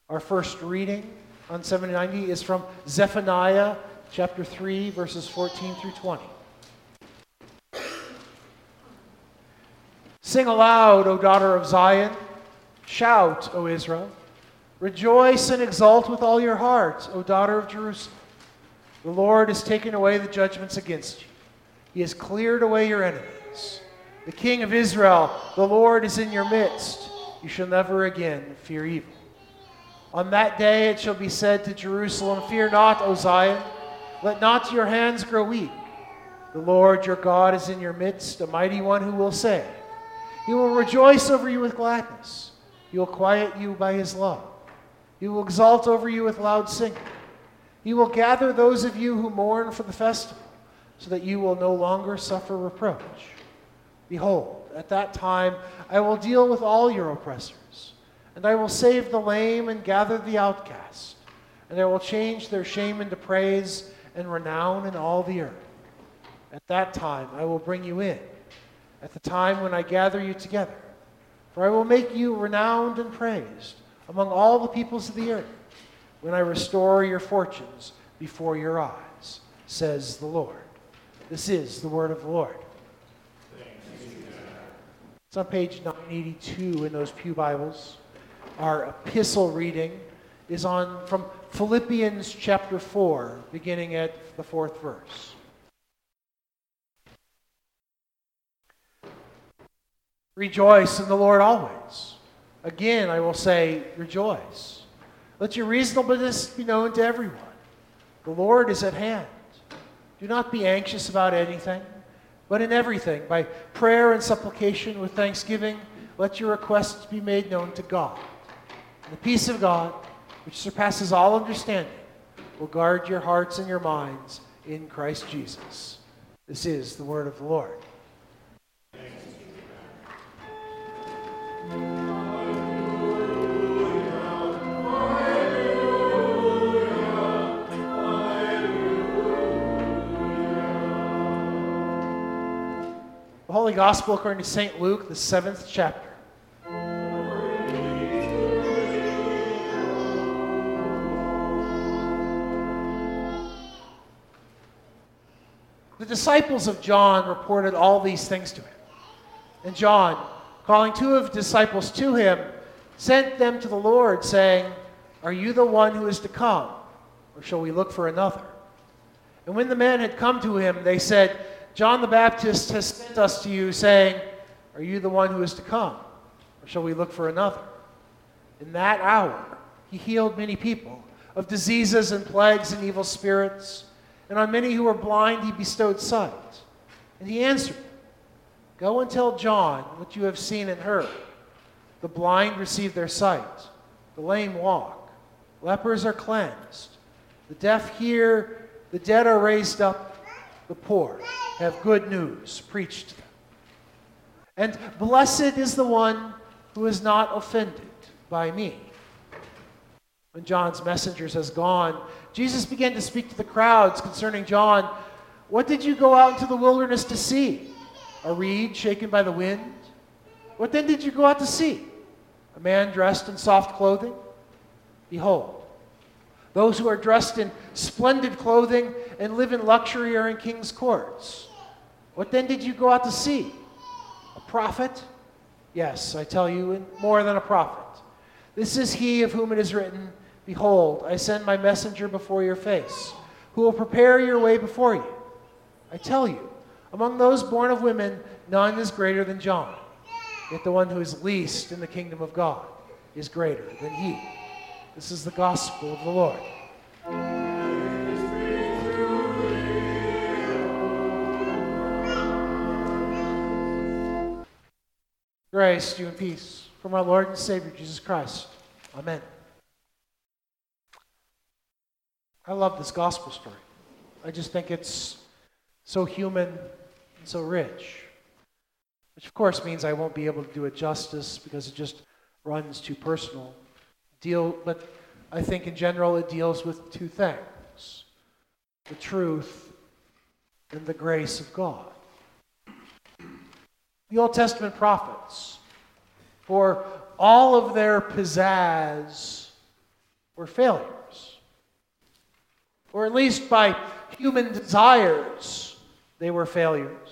Our first reading on 790 is from Zephaniah chapter 3, verses 14 through 20. Sing aloud, O daughter of Zion. Shout, O Israel. Rejoice and exult with all your heart, O daughter of Jerusalem. The Lord has taken away the judgments against you. He has cleared away your enemies. The King of Israel, the Lord, is in your midst. You shall never again fear evil. On that day it shall be said to Jerusalem, Fear not, O Zion. Let not your hands grow weak. The Lord your God is in your midst, a mighty one who will save. He will rejoice over you with gladness. He will quiet you by his love. He will exalt over you with loud singing. He will gather those of you who mourn for the festival, so that you will no longer suffer reproach. Behold, at that time I will deal with all your oppressors, and I will save the lame and gather the outcast, and I will change their shame into praise and renown in all the earth. At that time I will bring you in, at the time when I gather you together, for I will make you renowned and praised among all the peoples of the earth, when I restore your fortunes before your eyes, says the Lord. This is the word of the Lord. It's on page 982 in those pew Bibles. Our epistle reading is from Philippians chapter 4, beginning at the 4th verse. Rejoice in the Lord always. Again, I will say, rejoice. Let your reasonableness be known to everyone. The Lord is at hand. Do not be anxious about anything, but in everything, by prayer and supplication with thanksgiving, let your requests be made known to God. And the peace of God, which surpasses all understanding, will guard your hearts and your minds in Christ Jesus. This is the word of the Lord. The Holy Gospel according to St. Luke, the 7th chapter. The disciples of John reported all these things to him. And John, calling two of the disciples to him, sent them to the Lord, saying, Are you the one who is to come, or shall we look for another? And when the men had come to him, they said, John the Baptist has sent us to you, saying, Are you the one who is to come, or shall we look for another? In that hour he healed many people of diseases and plagues and evil spirits, and on many who were blind he bestowed sight. And he answered, Go and tell John what you have seen and heard. The blind receive their sight, the lame walk, lepers are cleansed, the deaf hear, the dead are raised up, the poor have good news preached to them. And blessed is the one who is not offended by me. When John's messengers has gone, Jesus began to speak to the crowds concerning John. What did you go out into the wilderness to see? A reed shaken by the wind? What then did you go out to see? A man dressed in soft clothing? Behold, those who are dressed in splendid clothing and live in luxury are in king's courts. What then did you go out to see? A prophet? Yes, I tell you, and more than a prophet. This is he of whom it is written, Behold, I send my messenger before your face, who will prepare your way before you. I tell you, among those born of women, none is greater than John. Yet the one who is least in the kingdom of God is greater than he. This is the gospel of the Lord. Grace to you and peace from our Lord and Savior, Jesus Christ. Amen. I love this gospel story. I just think it's so human and so rich. Which of course means I won't be able to do it justice because it just runs too personal. But I think in general it deals with two things: the truth and the grace of God. The Old Testament prophets, for all of their pizzazz were failures. Or at least by human desires, they were failures.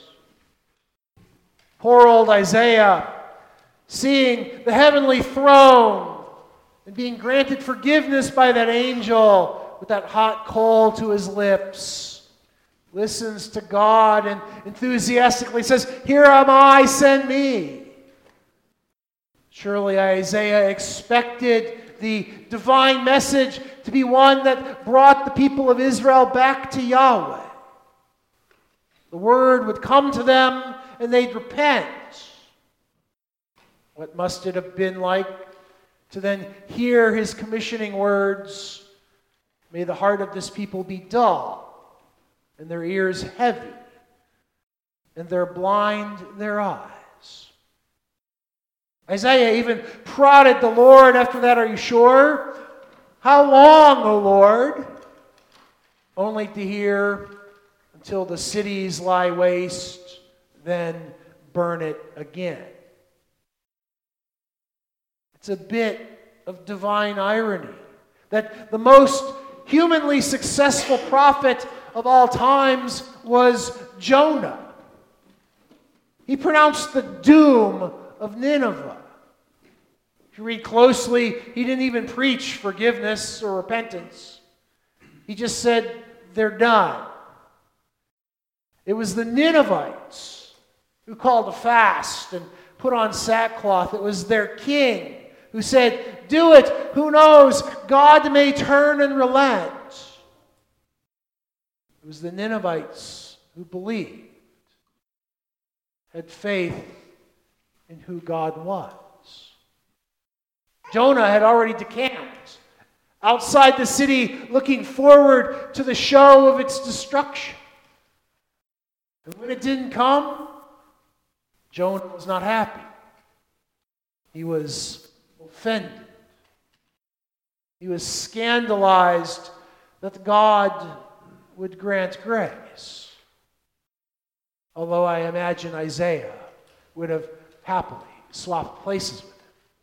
Poor old Isaiah, seeing the heavenly throne and being granted forgiveness by that angel with that hot coal to his lips, listens to God and enthusiastically says, "Here am I, send me." Surely Isaiah expected the divine message to be one that brought the people of Israel back to Yahweh. The word would come to them and they'd repent. What must it have been like to then hear his commissioning words? May the heart of this people be dull, and their ears heavy, and their blind their eyes. Isaiah even prodded the Lord after that, "Are you sure? How long, O Lord?" Only to hear, "Until the cities lie waste, then burn it again." It's a bit of divine irony that the most humanly successful prophet of all times was Jonah. He pronounced the doom of Nineveh. If you read closely, he didn't even preach forgiveness or repentance. He just said, "They're done." It was the Ninevites who called a fast and put on sackcloth. It was their king who said, "Do it. Who knows? God may turn and relent." It was the Ninevites who believed, had faith in who God was. Jonah had already decamped outside the city, looking forward to the show of its destruction. And when it didn't come, Jonah was not happy. He was offended. He was scandalized that God would grant grace. Although I imagine Isaiah would have happily swapped places with him.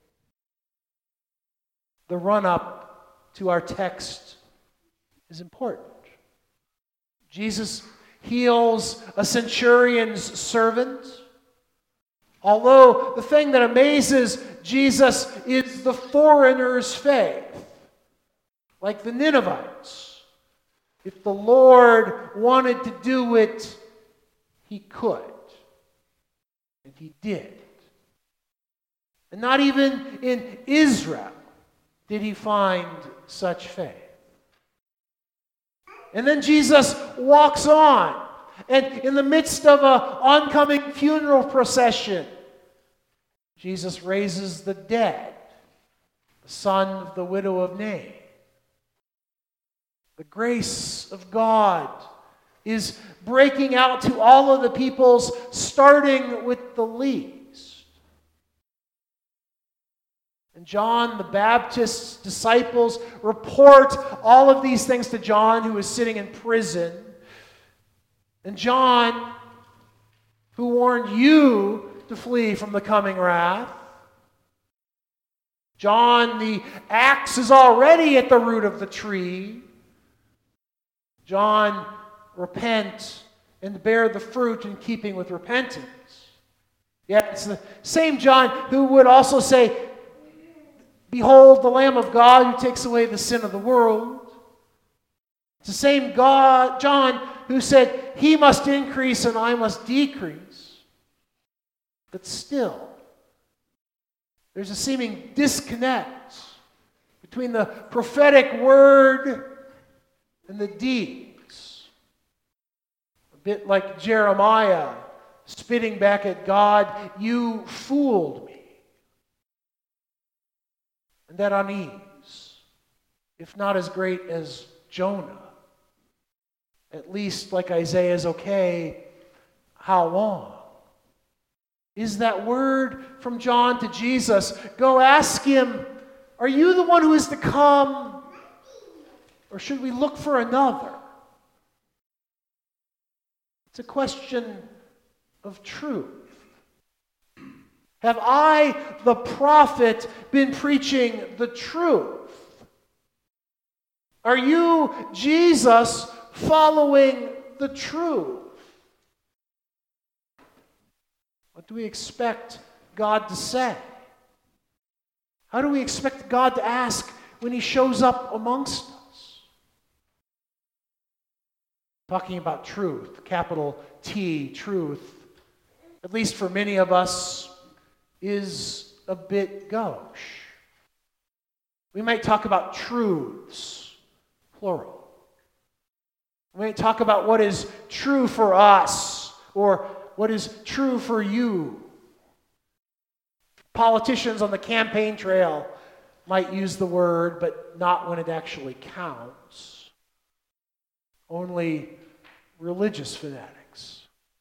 The run-up to our text is important. Jesus heals a centurion's servant. Although the thing that amazes Jesus is the foreigner's faith. Like the Ninevites. If the Lord wanted to do it, he could. And he did. And not even in Israel did he find such faith. And then Jesus walks on. And in the midst of an oncoming funeral procession, Jesus raises the dead, the son of the widow of Nain. The grace of God is breaking out to all of the peoples, starting with the least. And John the Baptist's disciples report all of these things to John, who is sitting in prison. And John, who warned you to flee from the coming wrath. John, the axe is already at the root of the tree. John, repent and bear the fruit in keeping with repentance. Yet it's the same John who would also say, "Behold the Lamb of God who takes away the sin of the world." It's the same John who said, "He must increase and I must decrease." But still, there's a seeming disconnect between the prophetic word and the deeds. A bit like Jeremiah spitting back at God, "You fooled me." And that unease, if not as great as Jonah, at least like Isaiah's, "Okay, how long?" Is that word from John to Jesus. Go ask him, "Are you the one who is to come? Or should we look for another?" It's a question of truth. Have I, the prophet, been preaching the truth? Are you, Jesus, following the truth? What do we expect God to say? How do we expect God to ask when He shows up amongst us? Talking about truth, capital T, truth, at least for many of us, is a bit gauche. We might talk about truths, plural. We might talk about what is true for us or what is true for you. Politicians on the campaign trail might use the word, but not when it actually counts. Only religious fanatics.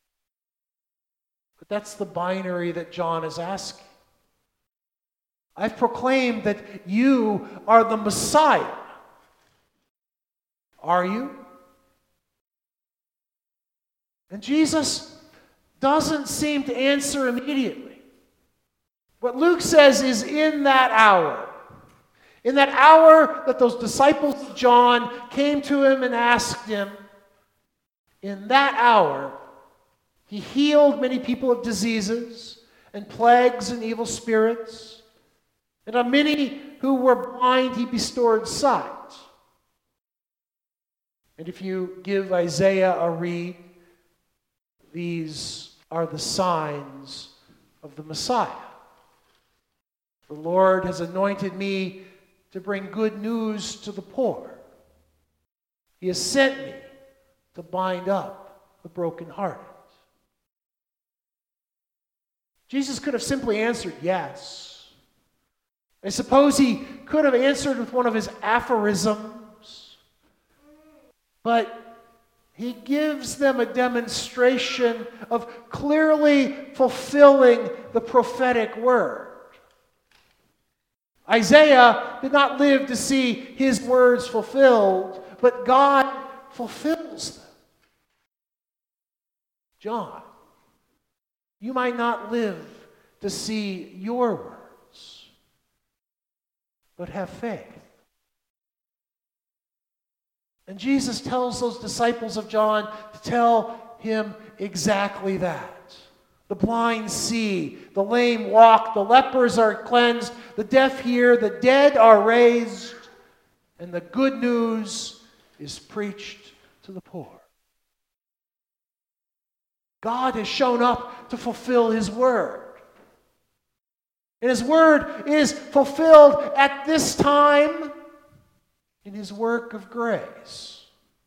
But that's the binary that John is asking. I've proclaimed that you are the Messiah. Are you? And Jesus doesn't seem to answer immediately. What Luke says is in that hour that those disciples of John came to him and asked him, in that hour, he healed many people of diseases and plagues and evil spirits. And on many who were blind, he bestowed sight. And if you give Isaiah a read, these are the signs of the Messiah. The Lord has anointed me to bring good news to the poor. He has sent me to bind up the brokenhearted. Jesus could have simply answered yes. I suppose he could have answered with one of his aphorisms, but he gives them a demonstration of clearly fulfilling the prophetic word. Isaiah did not live to see his words fulfilled, but God fulfills them. John, you might not live to see your words, but have faith. And Jesus tells those disciples of John to tell him exactly that. The blind see, the lame walk, the lepers are cleansed, the deaf hear, the dead are raised, and the good news is preached to the poor. God has shown up to fulfill His word. And His word is fulfilled at this time in His work of grace.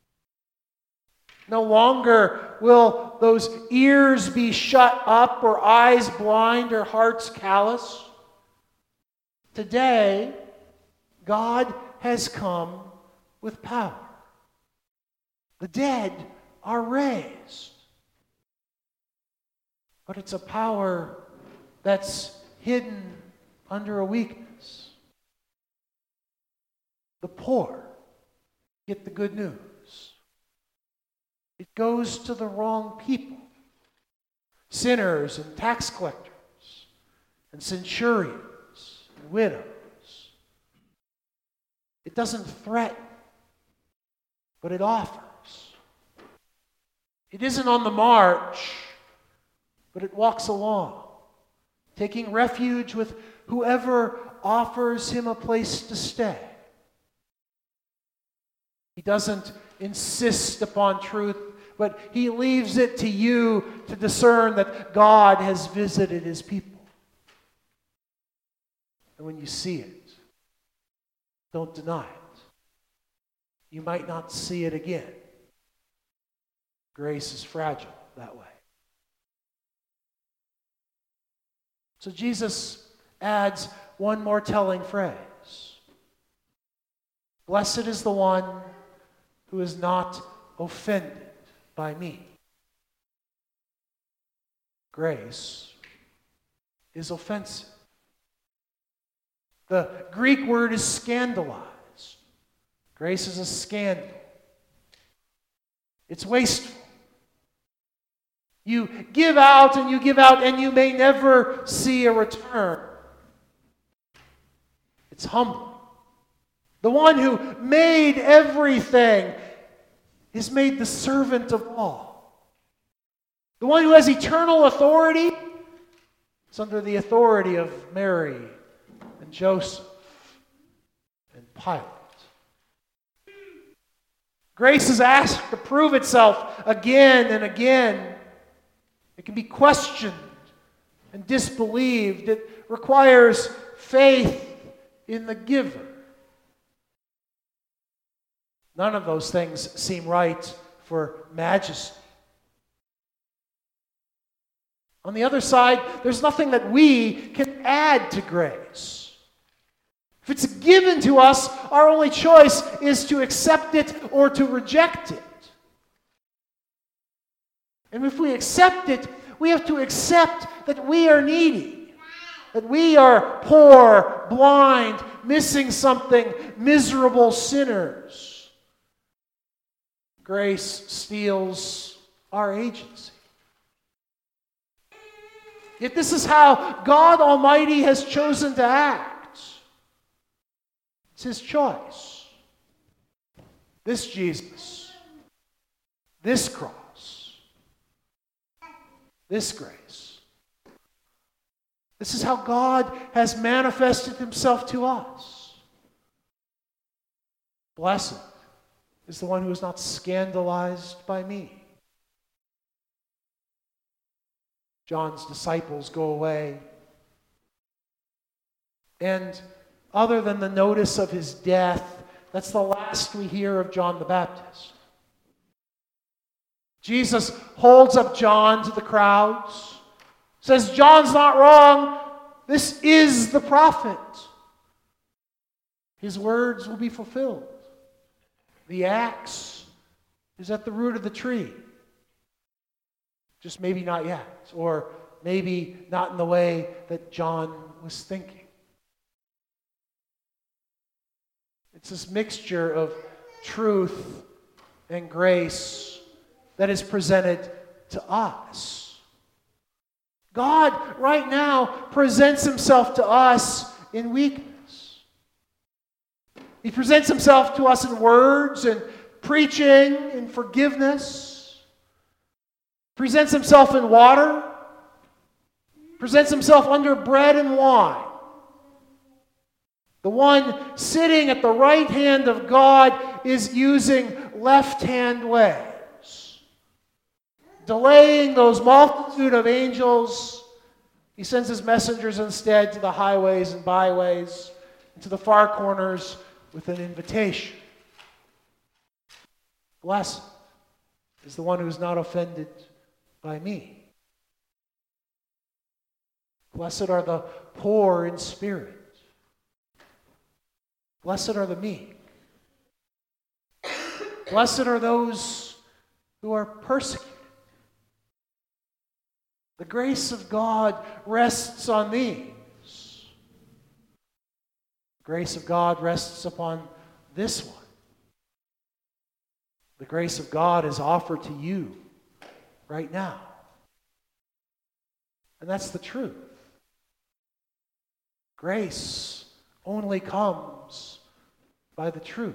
No longer will those ears be shut up or eyes blind or hearts callous. Today, God has come with power. The dead are raised. But it's a power that's hidden under a weakness. The poor get the good news. It goes to the wrong people. Sinners and tax collectors and centurions and widows. It doesn't threaten, but it offers. It isn't on the march, but it walks along, taking refuge with whoever offers him a place to stay. He doesn't insist upon truth, but he leaves it to you to discern that God has visited His people. And when you see it, don't deny it. You might not see it again. Grace is fragile that way. So Jesus adds one more telling phrase. Blessed is the one who is not offended by me. Grace is offensive. The Greek word is scandalized. Grace is a scandal. It's wasteful. You give out and you give out and you may never see a return. It's humble. the one who made everything, is made the servant of all. The one who has eternal authority is under the authority of Mary and Joseph and Pilate. Grace is asked to prove itself again and again. It can be questioned and disbelieved. It requires faith in the giver. None of those things seem right for majesty. On the other side, there's nothing that we can add to grace. If it's given to us, our only choice is to accept it or to reject it. And if we accept it, we have to accept that we are needy, that we are poor, blind, missing something, miserable sinners. Grace steals our agency. Yet this is how God Almighty has chosen to act. It's His choice. This Jesus, this cross, this grace. This is how God has manifested Himself to us. Blessed is the one who is not scandalized by me. John's disciples go away. And other than the notice of his death, that's the last we hear of John the Baptist. Jesus holds up John to the crowds, says, John's not wrong. This is the prophet. His words will be fulfilled. The axe is at the root of the tree. Just maybe not yet, or maybe not in the way that John was thinking. It's this mixture of truth and grace that is presented to us. God, right now, presents Himself to us in weakness. He presents Himself to us in words and preaching and forgiveness. Presents Himself in water. Presents Himself under bread and wine. The one sitting at the right hand of God is using left-hand ways. Delaying those multitude of angels, He sends His messengers instead to the highways and byways and to the far corners with an invitation. Blessed is the one who is not offended by me. Blessed are the poor in spirit. Blessed are the meek. Blessed are those who are persecuted. The grace of God rests on these. The grace of God rests upon this one. The grace of God is offered to you right now. And that's the truth. Grace only comes by the truth.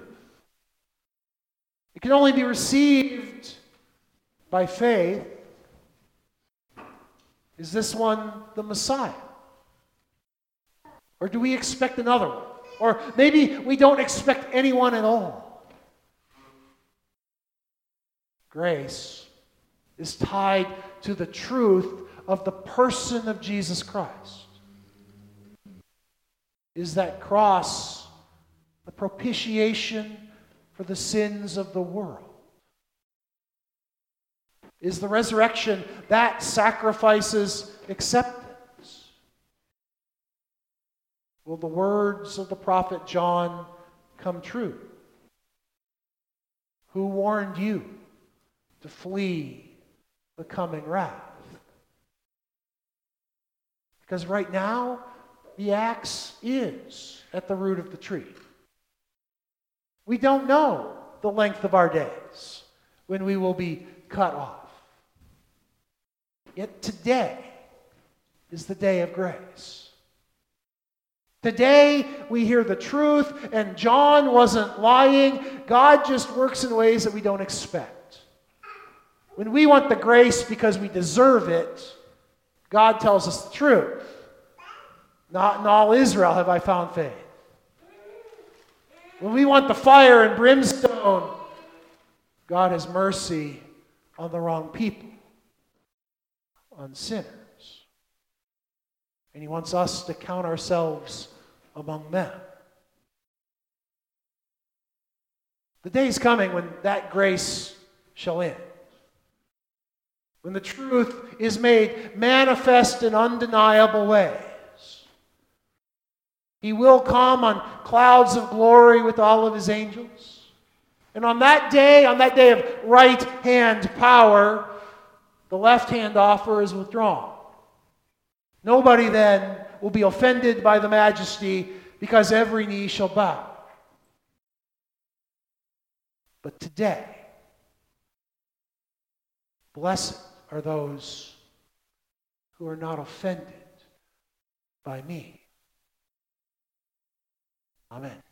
It can only be received by faith. Is this one the Messiah? Or do we expect another one? Or maybe we don't expect anyone at all. Grace is tied to the truth of the person of Jesus Christ. Is that cross the propitiation for the sins of the world? Is the resurrection that sacrifices acceptance? Will the words of the prophet John come true? Who warned you to flee the coming wrath? Because right now, the axe is at the root of the tree. We don't know the length of our days when we will be cut off. Yet today is the day of grace. Today, we hear the truth, and John wasn't lying. God just works in ways that we don't expect. When we want the grace because we deserve it, God tells us the truth. Not in all Israel have I found faith. When we want the fire and brimstone, God has mercy on the wrong people, on sinners. And He wants us to count ourselves among them. The day is coming when that grace shall end. When the truth is made manifest in undeniable ways. He will come on clouds of glory with all of His angels. And on that day of right hand power, the left hand offer is withdrawn. Nobody then will be offended by the majesty, because every knee shall bow. But today, blessed are those who are not offended by me. Amen.